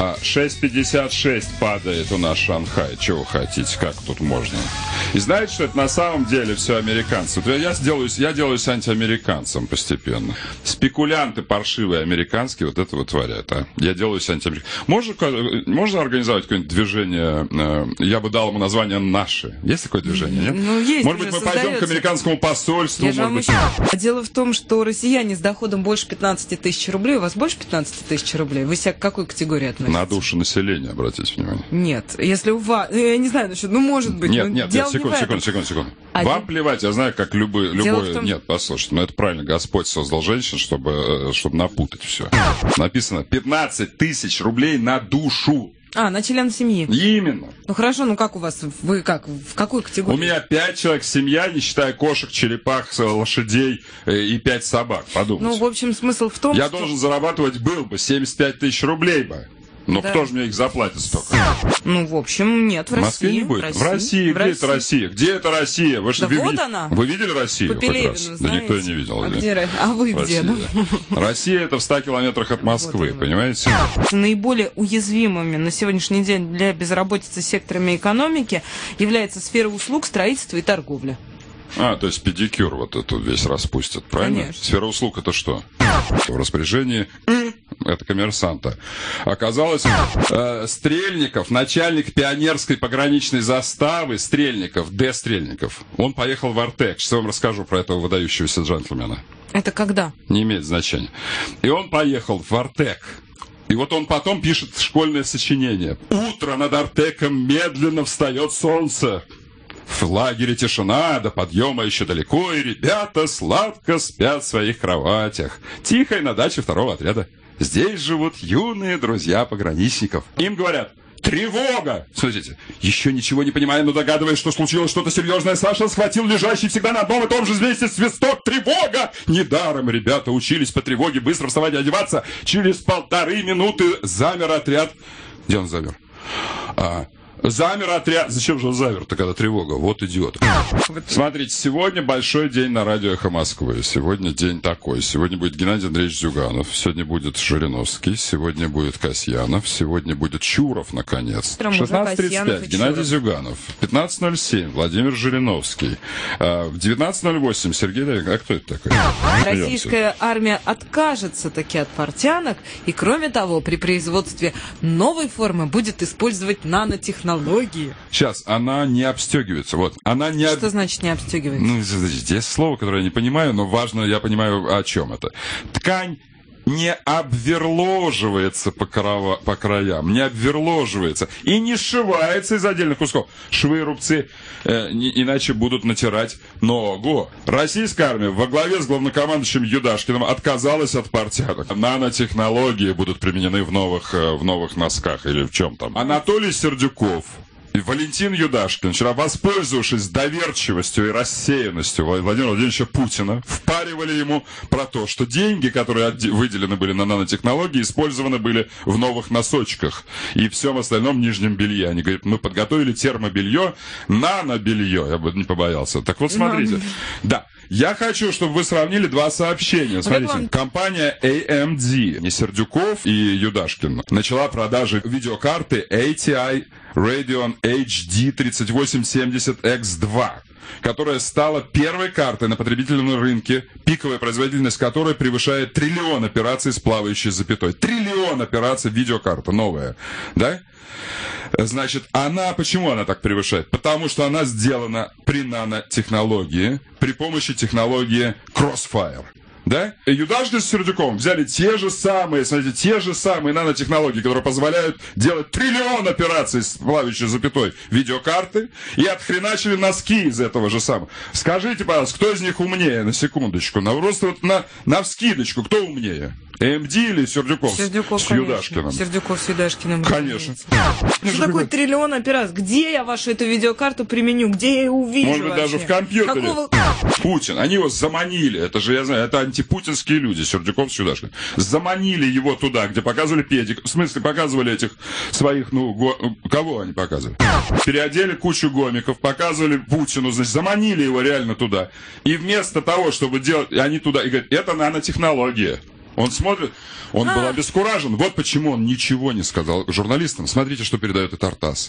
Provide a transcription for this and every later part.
6,56 падает у нас Шанхай. Чего вы хотите? Как тут можно? И знаете, что это на самом деле все американцы? Вот я делаюсь антиамериканцем постепенно. Спекулянты паршивые американские вот это вытворяют. Я делаюсь антиамериканцем. Можно организовать какое-нибудь движение? Я бы дал ему название «Наши». Есть такое движение, нет? Ну, есть. Может быть, мы пойдем к американскому посольству? Дело в том, что россияне с доходом больше 15 тысяч рублей, у вас больше 15 тысяч рублей? Вы себя к какой категории относитесь? На душу населения, обратите внимание. Нет, если у вас... Я не знаю насчет... может быть. Нет, секунду. Вам плевать, я знаю, как любой... Нет, послушайте, это правильно, Господь создал женщин, чтобы напутать все. Написано 15 тысяч рублей на душу. На член семьи. Именно. Ну хорошо, как у вас? Вы как? В какой категории? У меня 5 человек семья, не считая кошек, черепах, лошадей и 5 собак. Подумайте. В общем, смысл в том, Я должен зарабатывать был бы 75 тысяч рублей бы. Но кто же мне их заплатит столько? В общем, нет, в России. Не будет. В России. Где это Россия? Где это Россия? Вы вот она. Вы видели Россию? По Пелевину, знаете? Да никто не видел. Вы где? Россия это в 100 километрах от Москвы, понимаете? Наиболее уязвимыми на сегодняшний день для безработицы секторами экономики является сфера услуг, строительства и торговля. То есть педикюр вот эту весь распустят, правильно? Конечно. Сфера услуг это что? В распоряжении это коммерсанта. Оказалось, Стрельников, начальник пионерской пограничной заставы Стрельников, Д. Стрельников, он поехал в Артек. Сейчас я вам расскажу про этого выдающегося джентльмена. Это когда? Не имеет значения. И он поехал в Артек. И вот он потом пишет школьное сочинение. «Утро над Артеком медленно встает солнце. В лагере тишина, до подъема еще далеко, и ребята сладко спят в своих кроватях. Тихо и на даче 2-го отряда. Здесь живут юные друзья пограничников. Им говорят: тревога! Смотрите, еще ничего не понимая, но догадываясь, что случилось что-то серьезное, Саша схватил лежащий всегда на одном и том же месте свисток. Тревога! Недаром ребята учились по тревоге быстро вставать и одеваться. Через 1,5 минуты замер отряд. Где он замер? Замер отряд. Зачем же он замер-то, когда тревога? Вот идиот. Смотрите, сегодня большой день на радио «Эхо Москвы». Сегодня день такой. Сегодня будет Геннадий Андреевич Зюганов. Сегодня будет Жириновский. Сегодня будет Касьянов. Сегодня будет Чуров, наконец. 16:35 Геннадий Зюганов. 15:07 Владимир Жириновский. В 19:08 Сергей Давид. А кто это такой? Российская армия откажется таки от портянок. И кроме того, при производстве новой формы будет использовать нанотехнологии. Сейчас, она не обстегивается. Вот, она не... Что значит не обстегивается? Есть слово, которое я не понимаю, но важно, я понимаю, о чем это. Ткань не обверложивается по краям, не обверложивается и не сшивается из отдельных кусков. Швы и рубцы иначе будут натирать ногу. Российская армия во главе с главнокомандующим Юдашкиным отказалась от портянок. Нанотехнологии будут применены в новых носках или в чем там. Анатолий Сердюков и Валентин Юдашкин вчера, воспользовавшись доверчивостью и рассеянностью Владимира Владимировича Путина, впаривали ему про то, что деньги, которые выделены были на нанотехнологии, использованы были в новых носочках и всем остальном нижнем белье. Они говорят: мы подготовили термобелье, нанобелье. Я бы не побоялся. Так вот, смотрите. Да. Я хочу, чтобы вы сравнили два сообщения. Смотрите, компания AMD, не Сердюков и Юдашкин, начала продажи видеокарты ATI Radeon HD 3870X2, которая стала первой картой на потребительном рынке, пиковая производительность которой превышает 1 триллион операций с плавающей запятой. 1 триллион операций видеокарта новая, да? Значит, почему она так превышает? Потому что она сделана при нанотехнологии, при помощи технологии Crossfire. Да? И Юдашкин с Сердюковым взяли те же самые нанотехнологии, которые позволяют делать 1 триллион операций с плавающей запятой видеокарты, и отхреначили носки из этого же самого. Скажите, пожалуйста, кто из них умнее, на секундочку? Просто вот навскидочку, кто умнее? AMD или Сердюков с Юдашкиным? Сердюков с Юдашкиным. Конечно. Что такое 1 триллион операций? Где я вашу эту видеокарту применю? Где я ее увижу? Может быть, даже в компьютере. Путин. Они его заманили. Это же, я знаю, это антипутинские люди, Сердюков с Юдашкиным. Заманили его туда, где показывали педик. В смысле, показывали этих своих, кого они показывали? Переодели кучу гомиков, показывали Путину, значит, заманили его реально туда. И вместо того, чтобы делать, они туда, и говорят: это нанотехнология. Он смотрит, он был обескуражен. Вот почему он ничего не сказал журналистам. Смотрите, что передает это ТАСС.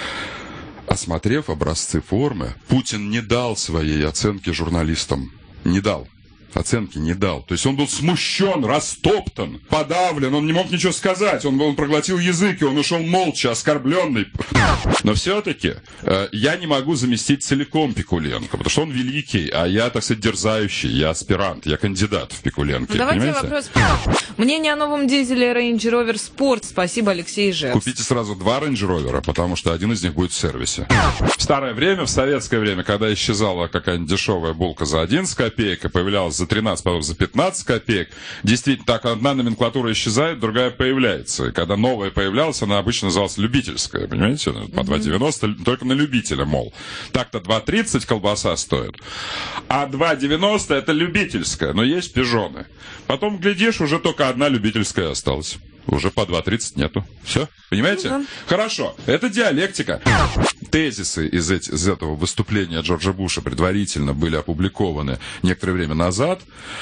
Осмотрев образцы формы, Путин не дал своей оценки журналистам. Не дал. Оценки не дал. То есть он был смущен, растоптан, подавлен, он не мог ничего сказать, он проглотил язык, и он ушел молча, оскорбленный. Но все-таки я не могу заместить целиком Пикуленко, потому что он великий, а я, так сказать, дерзающий, я аспирант, я кандидат в Пикуленке. Давайте вопрос. Мнение о новом дизеле Range Rover Sport. Спасибо, Алексей Ижевск. Купите сразу 2 Range Rover, потому что один из них будет в сервисе. В старое время, в советское время, когда исчезала какая-нибудь дешевая булка за 11 копеек и появлялась за 13, потом за 15 копеек. Действительно, так одна номенклатура исчезает, другая появляется. И когда новая появлялась, она обычно называлась любительская, понимаете? По 2,90 только на любителя, мол. Так-то 2,30 колбаса стоит. А 2,90 это любительская, но есть пижоны. Потом, глядишь, уже только одна любительская осталась. Уже по 2,30 нету. Все? Понимаете? Хорошо. Это диалектика. Тезисы из этого выступления Джорджа Буша предварительно были опубликованы некоторое время назад,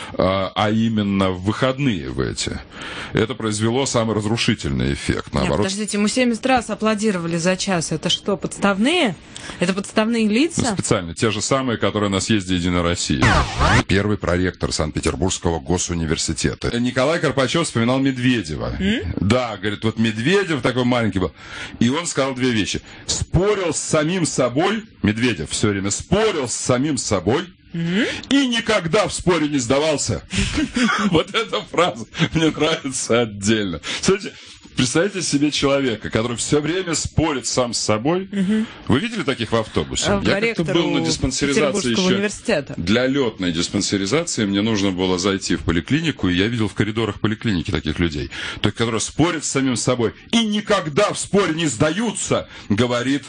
а именно в выходные в эти. Это произвело самый разрушительный эффект. Наоборот. Подождите, ему 70 раз аплодировали за час. Это что, подставные? Это подставные лица? Ну, специально. Те же самые, которые на съезде «Единой России». Первый проректор Санкт-Петербургского госуниверситета. Николай Карпачев вспоминал Медведева. Да, говорит, вот Медведев такой маленький был. И он сказал 2 вещи. Спорил с самим собой, Медведев все время спорил с самим собой, и никогда в споре не сдавался. Вот эта фраза мне нравится отдельно. Кстати, представьте себе человека, который все время спорит сам с собой. Вы видели таких в автобусе? Я как-то был на диспансеризации еще. Университета. Для летной диспансеризации мне нужно было зайти в поликлинику, и я видел в коридорах поликлиники таких людей, которые спорят с самим собой и никогда в споре не сдаются, говорит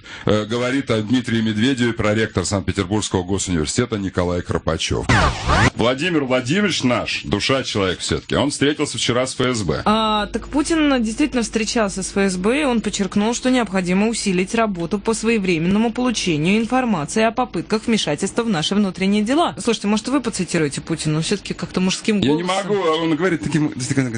о Дмитрии Медведеве проректор Санкт-Петербургского госуниверситета Николай Карпачев. Владимир Владимирович наш, душа человек все-таки, он встретился вчера с ФСБ. Так Путин действительно встречался с ФСБ, и он подчеркнул, что необходимо усилить работу по своевременному получению информации о попытках вмешательства в наши внутренние дела. Слушайте, может, вы поцитируете Путина, все-таки как-то мужским голосом? Я не могу, он говорит таким...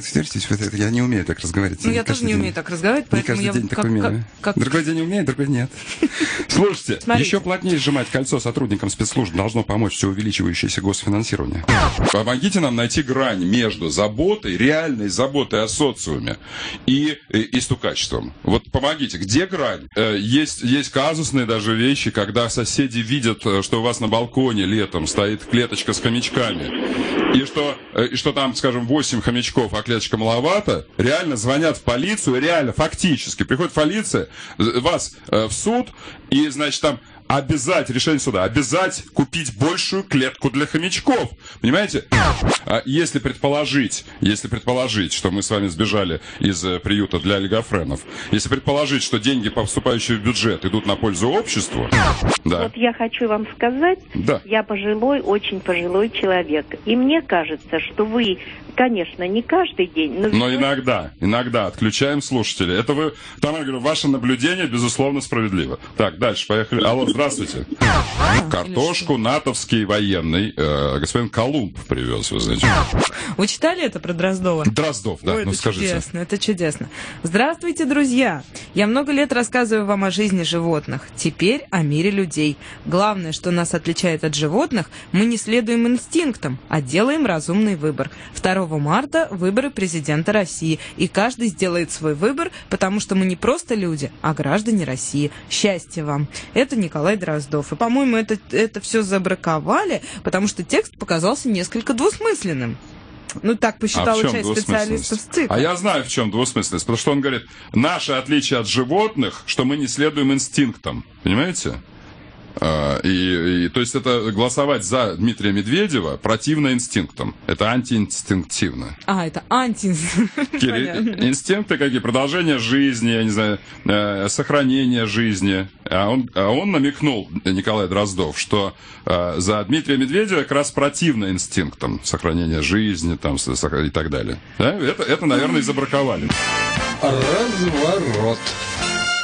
Я не умею так разговаривать. Ну, я тоже не умею так разговаривать, поэтому я... день так умею. Другой день умею, другой нет. Слушайте, еще плотнее сжимать кольцо сотрудникам спецслужб должно помочь все увеличивающееся госфинансирование. Помогите нам найти грань между заботой, реальной заботой о социуме и стукачеством. Вот помогите, где грань? Есть казусные даже вещи, когда соседи видят, что у вас на балконе летом стоит клеточка с хомячками, и что там, скажем, 8 хомячков, а клеточка маловато, реально звонят в полицию, реально, фактически, приходит полиция, вас в суд, и, значит, там решение суда, обязать купить большую клетку для хомячков. Понимаете? Если предположить, что мы с вами сбежали из приюта для олигофренов, если предположить, что деньги, поступающие в бюджет, идут на пользу обществу, да. Вот я хочу вам сказать, да. Я очень пожилой человек. И мне кажется, что вы, конечно, не каждый день... Но иногда отключаем слушателей. Это вы, Тамара Григорьевна, ваше наблюдение, безусловно, справедливо. Так, дальше, поехали. Алло, здравствуйте. Картошку натовский военный господин Колумб привез, вы знаете. Вы читали это про Дроздова? Дроздов, да, Ой, ну скажите. Это чудесно. Здравствуйте, друзья. Я много лет рассказываю вам о жизни животных. Теперь о мире людей. Главное, что нас отличает от животных, мы не следуем инстинктам, а делаем разумный выбор. 2 марта выборы президента России. И каждый сделает свой выбор, потому что мы не просто люди, а граждане России. Счастья вам. Это Николай Дроздов. И, по-моему, это все забраковали, потому что текст показался несколько двусмысленным. Ну, так посчитала часть специалистов с ЦИКа. А я знаю, в чем двусмысленность. Потому что он говорит, наше отличие от животных, что мы не следуем инстинктам. Понимаете? То есть это голосовать за Дмитрия Медведева противно инстинктам. Это антиинстинктивно. Это антиинстинктивно. Инстинкты какие? Продолжение жизни, я не знаю, сохранение жизни. А он намекнул, Николай Дроздов, что за Дмитрия Медведева как раз противно инстинктам. Сохранение жизни там, и так далее. Да? Это, наверное, и забраковали. Разворот.